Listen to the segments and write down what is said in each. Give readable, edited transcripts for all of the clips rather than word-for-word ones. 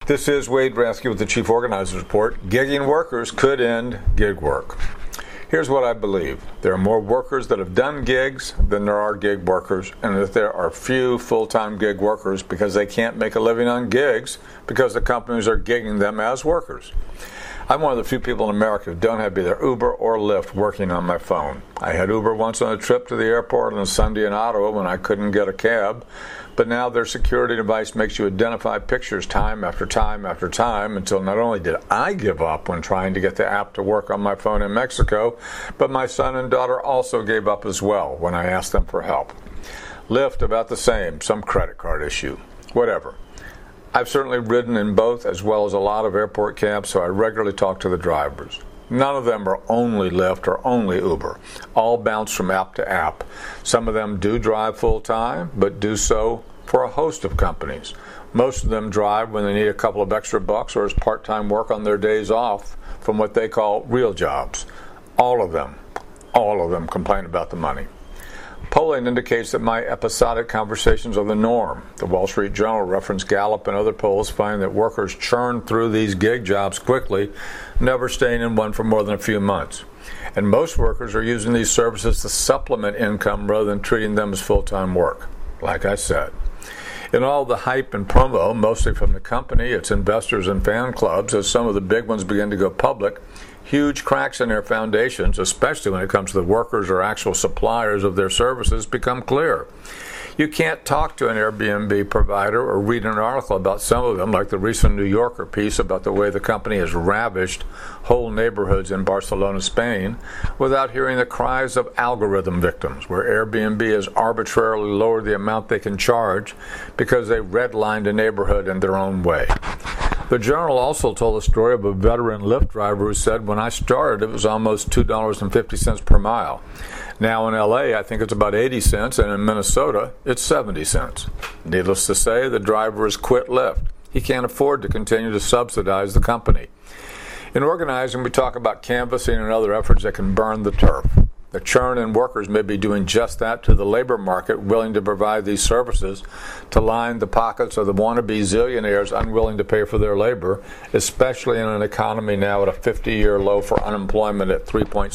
This is Wade Rathke with the Chief Organizers Report. Gigging workers could end gig work. Here's what I believe. There are more workers that have done gigs than there are gig workers, and that there are few full-time gig workers because they can't make a living on gigs because the companies are gigging them as workers. I'm one of the few people in America who don't have either Uber or Lyft working on my phone. I had Uber once on a trip to the airport on a Sunday in Ottawa when I couldn't get a cab, but now their security device makes you identify pictures time after time after time until not only did I give up when trying to get the app to work on my phone in Mexico, but my son and daughter also gave up as well when I asked them for help. Lyft, about the same, some credit card issue, whatever. I've certainly ridden in both as well as a lot of airport cabs, so I regularly talk to the drivers. None of them are only Lyft or only Uber. All bounce from app to app. Some of them do drive full-time, but do so for a host of companies. Most of them drive when they need a couple of extra bucks or as part-time work on their days off from what they call real jobs. All of them complain about the money. Polling indicates that my episodic conversations are the norm. The Wall Street Journal referenced Gallup and other polls find that workers churn through these gig jobs quickly, never staying in one for more than a few months. And most workers are using these services to supplement income rather than treating them as full-time work, like I said. In all the hype and promo, mostly from the company, its investors and fan clubs, as some of the big ones begin to go public, huge cracks in their foundations, especially when it comes to the workers or actual suppliers of their services, become clear. You can't talk to an Airbnb provider or read an article about some of them, like the recent New Yorker piece about the way the company has ravished whole neighborhoods in Barcelona, Spain, without hearing the cries of algorithm victims, where Airbnb has arbitrarily lowered the amount they can charge because they redlined a neighborhood in their own way. The Journal also told a story of a veteran Lyft driver who said, when I started, it was almost $2.50 per mile. Now in LA, I think it's about 80 cents, and in Minnesota, it's 70 cents. Needless to say, the driver has quit Lyft. He can't afford to continue to subsidize the company. In organizing, we talk about canvassing and other efforts that can burn the turf. The churn in workers may be doing just that to the labor market willing to provide these services to line the pockets of the wannabe zillionaires unwilling to pay for their labor, especially in an economy now at a 50-year low for unemployment at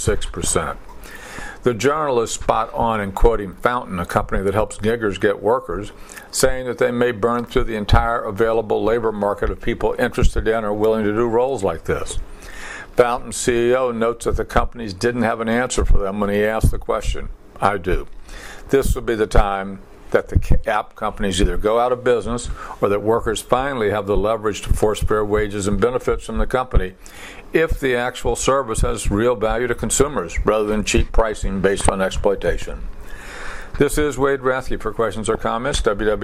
3.6%. The Journal is spot on in quoting Fountain, a company that helps giggers get workers, saying that they may burn through the entire available labor market of people interested in or willing to do roles like this. Fountain's CEO notes that the companies didn't have an answer for them when he asked the question. I do. This would be the time that the app companies either go out of business or that workers finally have the leverage to force fair wages and benefits from the company if the actual service has real value to consumers rather than cheap pricing based on exploitation. This is Wade Rathke. For questions or comments,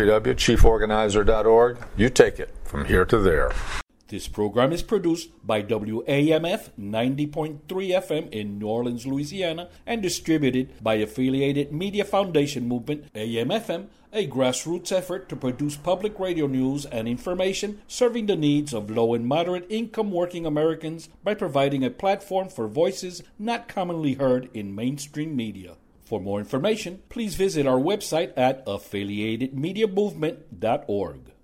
www.chieforganizer.org. You take it from here to there. This program is produced by WAMF 90.3 FM in New Orleans, Louisiana, and distributed by Affiliated Media Foundation Movement, AMFM, a grassroots effort to produce public radio news and information serving the needs of low and moderate income working Americans by providing a platform for voices not commonly heard in mainstream media. For more information, please visit our website at affiliatedmediamovement.org.